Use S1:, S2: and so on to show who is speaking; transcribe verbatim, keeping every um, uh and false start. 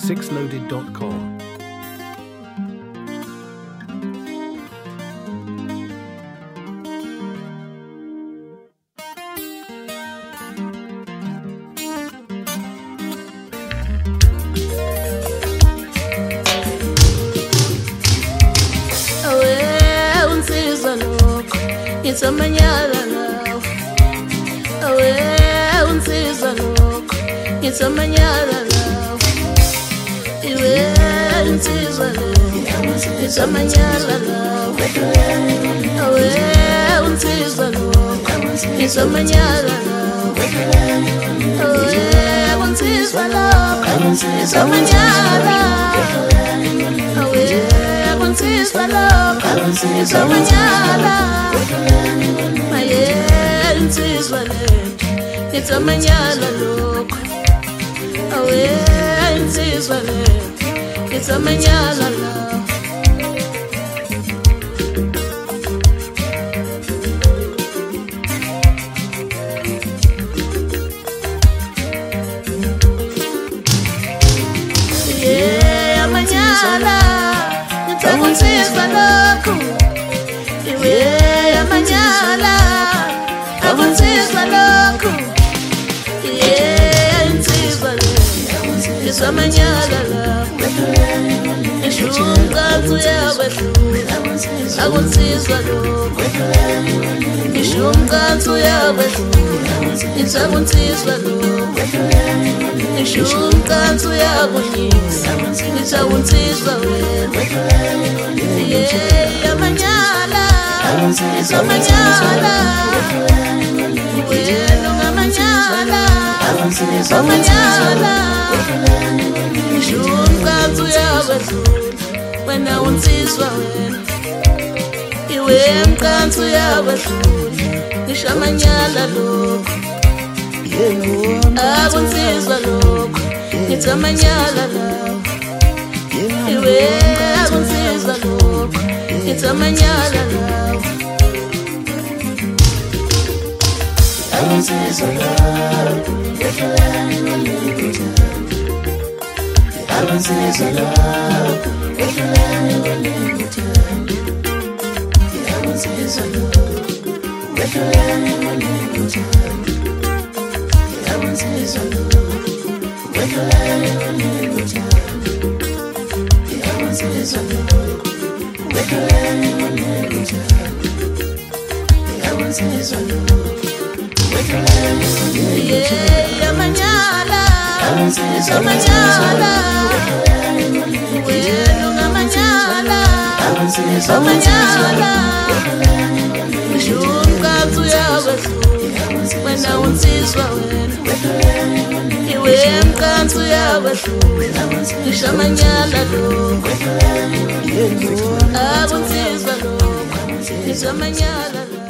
S1: six loaded dot com.
S2: It's a manana now. Away, unsiza loco. It's a manana now. Away, unsiza loco. It's a manana now. Away, unsiza loco. It's a manana now. Away, unsiza loco. It's a manana. Away, unsiza loco. It's a manana. It's a manana look. Away, insiswa le. It's a manana love. Yeah, manana. It's a insiswa look. Yeah, manana. Insiswa loco. It's a manana love. It's true, God, we have a true. I won't see it's a look. It's true, God, we have a true. It's a won't see it's a look. It's true, God, we have a true. It's a won't see it's a look. Yeah, manana. It's a manana. So manana, shumka tuyabathu, wena unsizwa wena. Iwe mkantu yabathu, nishamanyala lokho. Akunsizwa lokho, nithamanyala lawo. Iwe akunsizwa lokho, nithamanyala lawo. Akunsizwa lawo. I don't see it's a love. If you let me when you return, I don't see it's a love. If you let me when you return, I don't see it's a love. If you let me when you return, I don't see it's a love. If you let me when you return, I don't see it's a love. If you let me when you return, yeah, manana. It's a manana. Wena manana. It's a manana. Shumka tuyabathu, wena unsizwa wena. Iwe mkantu yabathu, nishamanyala lokho. Akunsizwa lokho, nishamanyala lokho.